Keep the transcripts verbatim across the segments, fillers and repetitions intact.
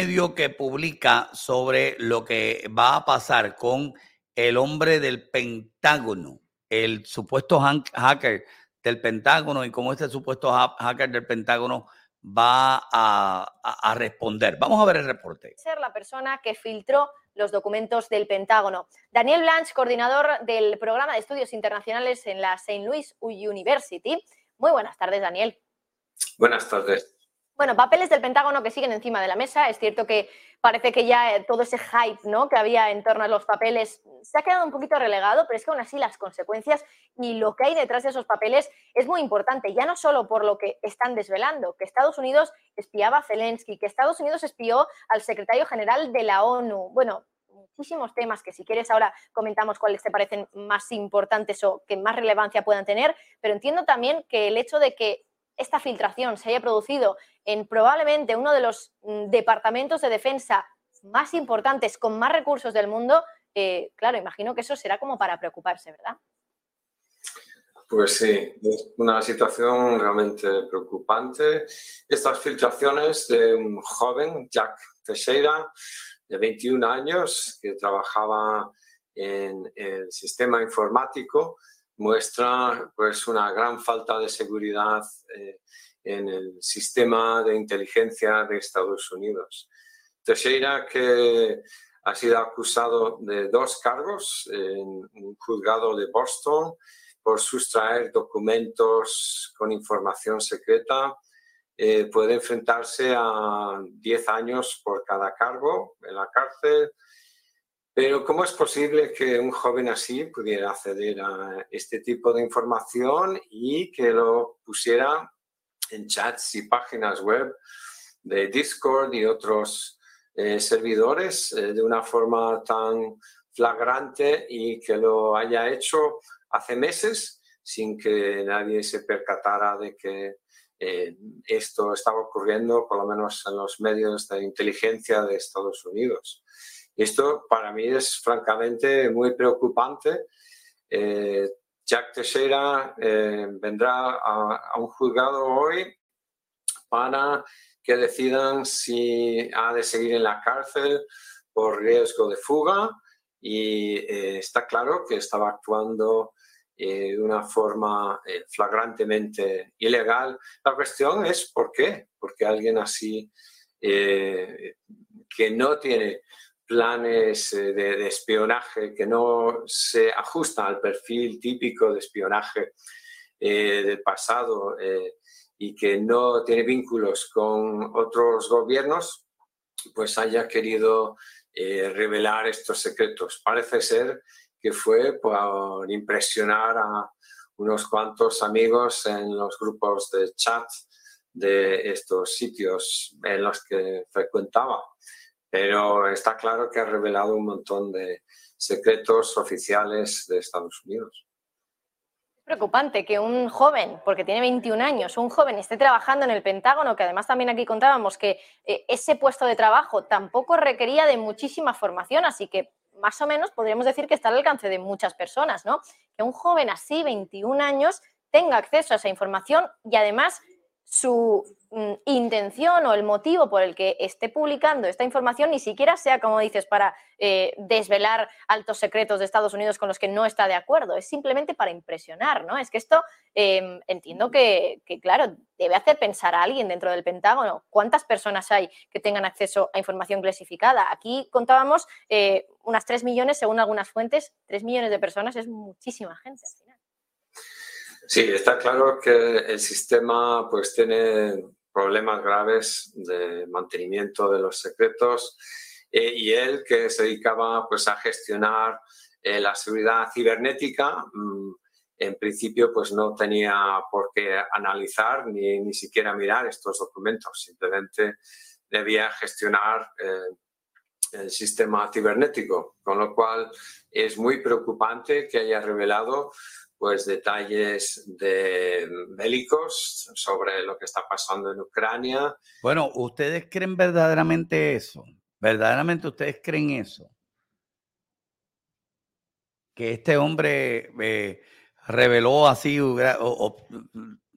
medio que publica sobre lo que va a pasar con el hombre del Pentágono, el supuesto hacker del Pentágono y cómo este supuesto hacker del Pentágono va a, a, a responder. Vamos a ver el reporte. Ser la persona que filtró los documentos del Pentágono. Daniel Blanch, coordinador del programa de estudios internacionales en la Saint Louis University. Muy buenas tardes, Daniel. Buenas tardes. Bueno, papeles del Pentágono que siguen encima de la mesa. Es cierto que parece que ya todo ese hype, ¿no?, que había en torno a los papeles se ha quedado un poquito relegado, pero es que aún así las consecuencias y lo que hay detrás de esos papeles es muy importante, ya no solo por lo que están desvelando, que Estados Unidos espiaba a Zelensky, que Estados Unidos espió al secretario general de la ONU. Bueno, muchísimos temas que si quieres ahora comentamos cuáles te parecen más importantes o que más relevancia puedan tener, pero entiendo también que el hecho de que esta filtración se haya producido en probablemente uno de los departamentos de defensa más importantes, con más recursos del mundo, eh, claro, imagino que eso será como para preocuparse, ¿verdad? Pues sí, es una situación realmente preocupante. Estas filtraciones de un joven, Jack Teixeira, de veintiún años, que trabajaba en el sistema informático, muestra pues una gran falta de seguridad eh, en el sistema de inteligencia de Estados Unidos. Teixeira, que ha sido acusado de dos cargos en un juzgado de Boston por sustraer documentos con información secreta, eh, puede enfrentarse a diez años por cada cargo en la cárcel. Pero ¿cómo es posible que un joven así pudiera acceder a este tipo de información y que lo pusiera en chats y páginas web de Discord y otros eh, servidores eh, de una forma tan flagrante y que lo haya hecho hace meses sin que nadie se percatara de que eh, esto estaba ocurriendo, por lo menos en los medios de inteligencia de Estados Unidos? Esto para mí es francamente muy preocupante. Eh, Jack Teixeira eh, vendrá a, a un juzgado hoy para que decidan si ha de seguir en la cárcel por riesgo de fuga y eh, está claro que estaba actuando eh, de una forma eh, flagrantemente ilegal. La cuestión es ¿por qué? Porque alguien así eh, que no tiene planes de, de espionaje, que no se ajustan al perfil típico de espionaje eh, del pasado eh, y que no tiene vínculos con otros gobiernos, pues haya querido eh, revelar estos secretos. Parece ser que fue por impresionar a unos cuantos amigos en los grupos de chat de estos sitios en los que frecuentaba. Pero está claro que ha revelado un montón de secretos oficiales de Estados Unidos. Es preocupante que un joven, porque tiene veintiún años, un joven esté trabajando en el Pentágono, que además también aquí contábamos que eh, ese puesto de trabajo tampoco requería de muchísima formación, así que más o menos podríamos decir que está al alcance de muchas personas, ¿no? Que un joven así, veintiún años, tenga acceso a esa información y además su mm, intención o el motivo por el que esté publicando esta información ni siquiera sea, como dices, para eh, desvelar altos secretos de Estados Unidos con los que no está de acuerdo, es simplemente para impresionar, ¿no? Es que esto eh, entiendo que, que, claro, debe hacer pensar a alguien dentro del Pentágono. ¿Cuántas personas hay que tengan acceso a información clasificada? Aquí contábamos eh, unas tres millones, según algunas fuentes, tres millones de personas es muchísima gente al final. Sí, está claro que el sistema pues tiene problemas graves de mantenimiento de los secretos eh, y él, que se dedicaba pues a gestionar eh, la seguridad cibernética, mmm, en principio pues no tenía por qué analizar ni, ni siquiera mirar estos documentos, simplemente debía gestionar eh, el sistema cibernético, con lo cual es muy preocupante que haya revelado pues detalles de bélicos sobre lo que está pasando en Ucrania. Bueno, ¿ustedes creen verdaderamente eso? ¿Verdaderamente ustedes creen eso? Que este hombre eh, reveló así, o, o,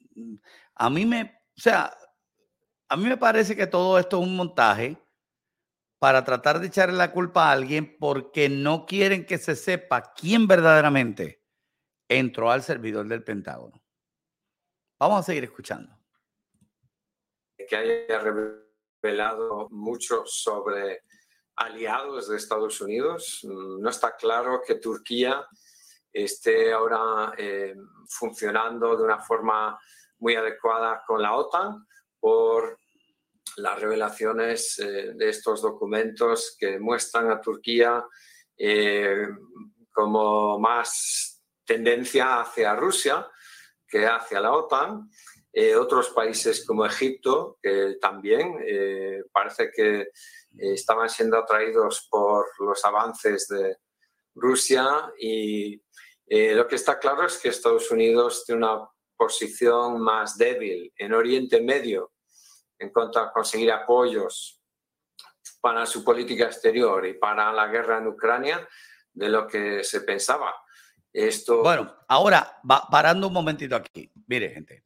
a mí me, o sea, a mí me parece que todo esto es un montaje para tratar de echarle la culpa a alguien porque no quieren que se sepa quién verdaderamente entró al servidor del Pentágono. Vamos a seguir escuchando. Que haya revelado mucho sobre aliados de Estados Unidos. No está claro que Turquía esté ahora eh, funcionando de una forma muy adecuada con la OTAN por las revelaciones eh, de estos documentos que muestran a Turquía eh, como más tendencia hacia Rusia que hacia la OTAN. Eh, otros países como Egipto, que también eh, parece que eh, estaban siendo atraídos por los avances de Rusia, y eh, lo que está claro es que Estados Unidos tiene una posición más débil en Oriente Medio en cuanto a conseguir apoyos para su política exterior y para la guerra en Ucrania de lo que se pensaba. Esto... Bueno, ahora, va, parando un momentito aquí. Mire, gente.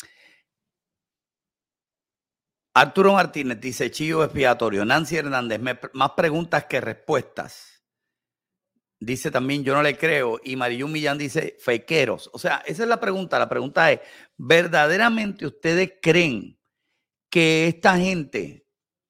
Arturo Martínez dice, chivo expiatorio. Nancy Hernández, me, más preguntas que respuestas. Dice también, yo no le creo. Y Mariyun Millán dice, fequeros. O sea, esa es la pregunta. La pregunta es, ¿verdaderamente ustedes creen que esta gente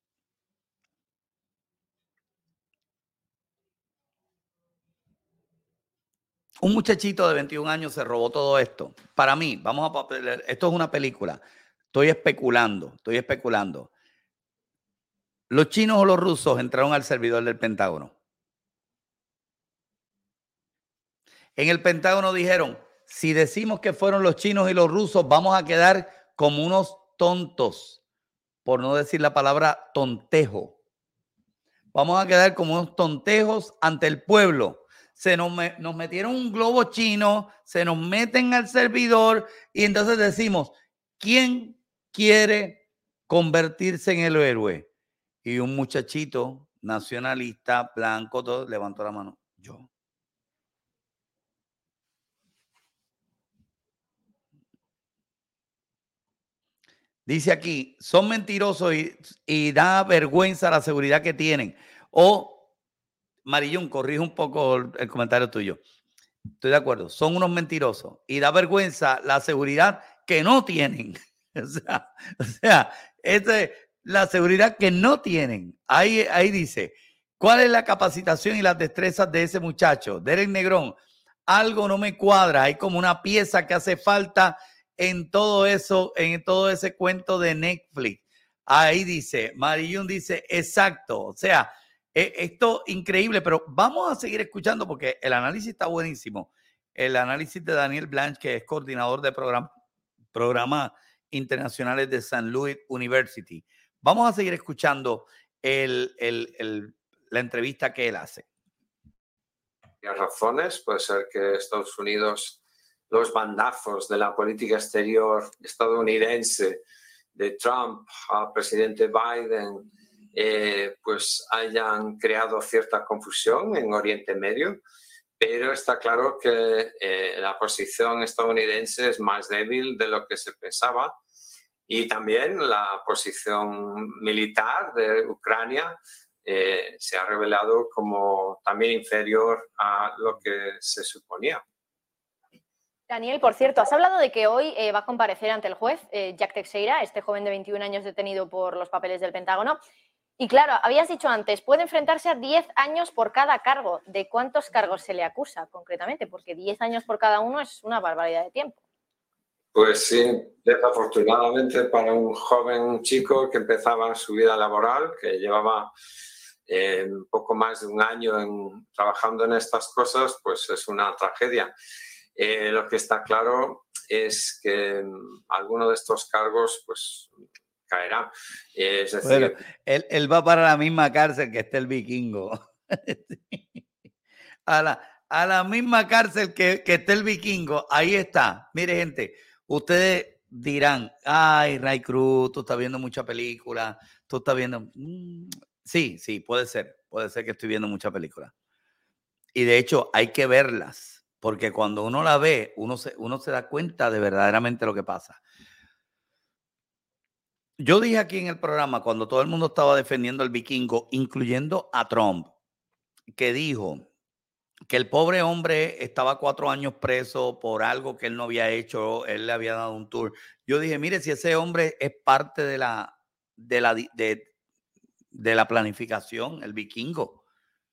un muchachito de veintiún años se robó todo esto? Para mí, vamos a esto es una película. Estoy especulando, estoy especulando. ¿Los chinos o los rusos entraron al servidor del Pentágono? En el Pentágono dijeron, si decimos que fueron los chinos y los rusos, vamos a quedar como unos tontos, por no decir la palabra tontejo. Vamos a quedar como unos tontejos ante el pueblo. Se nos, me, nos metieron un globo chino, se nos meten al servidor y entonces decimos, ¿quién quiere convertirse en el héroe? Y un muchachito nacionalista, blanco, todo, levantó la mano. Yo. Dice aquí, son mentirosos y, y da vergüenza la seguridad que tienen. O, Marillón, corrige un poco el, el comentario tuyo. Estoy de acuerdo, son unos mentirosos y da vergüenza la seguridad que no tienen. O sea, o sea esta es la seguridad que no tienen. Ahí, ahí dice, ¿cuál es la capacitación y las destrezas de ese muchacho? Derek Negrón, algo no me cuadra, hay como una pieza que hace falta en todo eso, en todo ese cuento de Netflix. Ahí dice, Marillón dice, exacto, o sea, eh, esto increíble, pero vamos a seguir escuchando porque el análisis está buenísimo. El análisis de Daniel Blanche, que es coordinador de programa, programas internacionales de Saint Louis University. Vamos a seguir escuchando el, el, el, la entrevista que él hace. Hay razones, puede ser que Estados Unidos, los bandazos de la política exterior estadounidense de Trump al presidente Biden, eh, pues hayan creado cierta confusión en Oriente Medio, pero está claro que eh, la posición estadounidense es más débil de lo que se pensaba, y también la posición militar de Ucrania eh, se ha revelado como también inferior a lo que se suponía. Daniel, por cierto, has hablado de que hoy eh, va a comparecer ante el juez eh, Jack Teixeira, este joven de veintiún años detenido por los papeles del Pentágono. Y claro, habías dicho antes, puede enfrentarse a diez años por cada cargo. ¿De cuántos cargos se le acusa concretamente? Porque diez años por cada uno es una barbaridad de tiempo. Pues sí, desafortunadamente para un joven chico que empezaba su vida laboral, que llevaba eh, un poco más de un año en, trabajando en estas cosas, pues es una tragedia. Eh, lo que está claro es que um, alguno de estos cargos pues caerá. Eh, es decir, bueno, él, él va para la misma cárcel que está el vikingo. a, la, a la misma cárcel que, que está el vikingo. Ahí está. Mire, gente, ustedes dirán, ay, Ray Cruz, tú estás viendo mucha película, tú estás viendo... Mm, sí, sí, puede ser. Puede ser que estoy viendo mucha película. Y de hecho hay que verlas. Porque cuando uno la ve, uno se, uno se da cuenta de verdaderamente lo que pasa. Yo dije aquí en el programa, cuando todo el mundo estaba defendiendo al vikingo, incluyendo a Trump, que dijo que el pobre hombre estaba cuatro años preso por algo que él no había hecho, él le había dado un tour. Yo dije, mire, si ese hombre es parte de la, de la, de, de la planificación, el vikingo.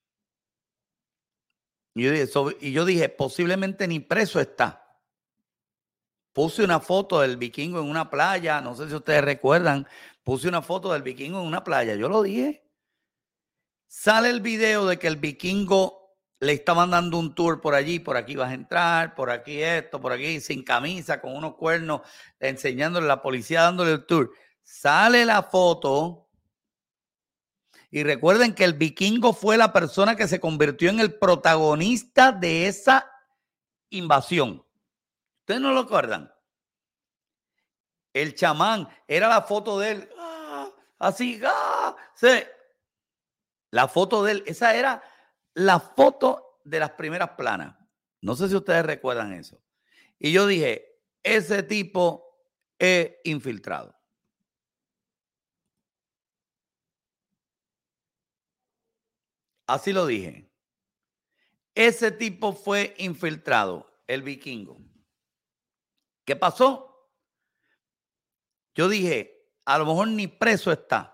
Y yo, dije, so, y yo dije, posiblemente ni preso está. Puse una foto del vikingo en una playa, no sé si ustedes recuerdan, puse una foto del vikingo en una playa, yo lo dije. Sale el video de que el vikingo le estaban dando un tour por allí, por aquí vas a entrar, por aquí esto, por aquí sin camisa, con unos cuernos, enseñándole a la policía, dándole el tour. Sale la foto y recuerden que el vikingo fue la persona que se convirtió en el protagonista de esa invasión. ¿Ustedes no lo acuerdan? El chamán, era la foto de él, ¡ah! Así, ¡ah! Sí. La foto de él, esa era la foto de las primeras planas. No sé si ustedes recuerdan eso. Y yo dije, ese tipo es infiltrado. Así lo dije. Ese tipo fue infiltrado, el vikingo. ¿Qué pasó? Yo dije, a lo mejor ni preso está.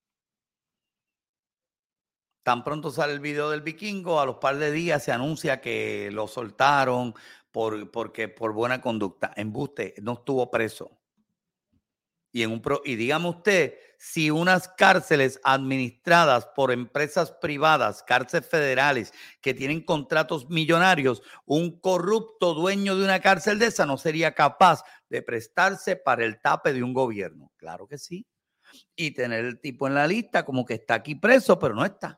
Tan pronto sale el video del vikingo, a los par de días se anuncia que lo soltaron por, porque, por buena conducta. Embuste, no estuvo preso. Y, en un pro, y dígame usted, si unas cárceles administradas por empresas privadas, cárceles federales, que tienen contratos millonarios, un corrupto dueño de una cárcel de esa no sería capaz de prestarse para el tape de un gobierno. Claro que sí. Y tener el tipo en la lista como que está aquí preso, pero no está.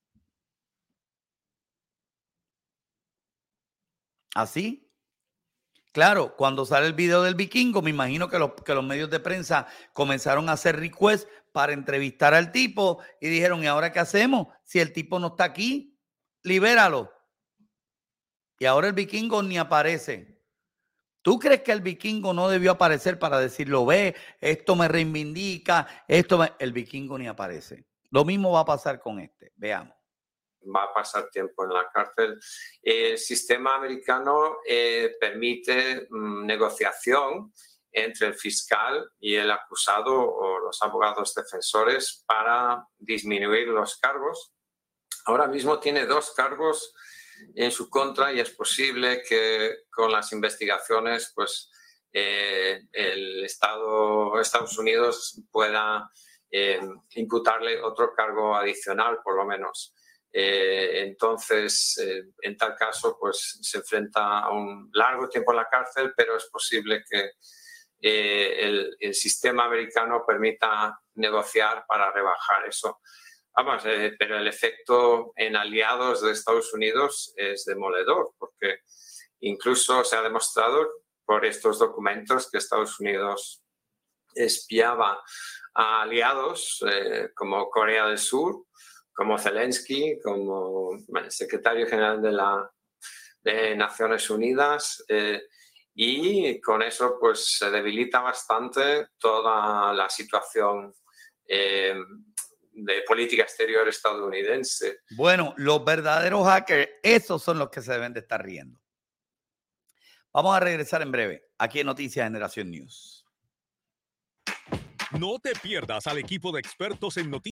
Así. Claro, cuando sale el video del vikingo, me imagino que los, que los medios de prensa comenzaron a hacer requests para entrevistar al tipo y dijeron, ¿y ahora qué hacemos? Si el tipo no está aquí, libéralo. Y ahora el vikingo ni aparece. ¿Tú crees que el vikingo no debió aparecer para decirlo, ve, esto me reivindica, esto me... El vikingo ni aparece. Lo mismo va a pasar con este. Veamos. Va a pasar tiempo en la cárcel. El sistema americano eh, permite mm, negociación entre el fiscal y el acusado o los abogados defensores para disminuir los cargos. Ahora mismo tiene dos cargos en su contra y es posible que con las investigaciones pues, eh, el Estado, Estados Unidos pueda eh, imputarle otro cargo adicional, por lo menos. Eh, entonces, eh, en tal caso, pues se enfrenta a un largo tiempo en la cárcel, pero es posible que eh, el, el sistema americano permita negociar para rebajar eso. Vamos, eh, pero el efecto en aliados de Estados Unidos es demoledor, porque incluso se ha demostrado por estos documentos que Estados Unidos espiaba a aliados eh, como Corea del Sur, como Zelensky, como secretario general de la de Naciones Unidas, eh, y con eso pues se debilita bastante toda la situación eh, de política exterior estadounidense. Bueno, los verdaderos hackers, esos son los que se deben de estar riendo. Vamos a regresar en breve, aquí en Noticias Generación News. No te pierdas al equipo de expertos en noticias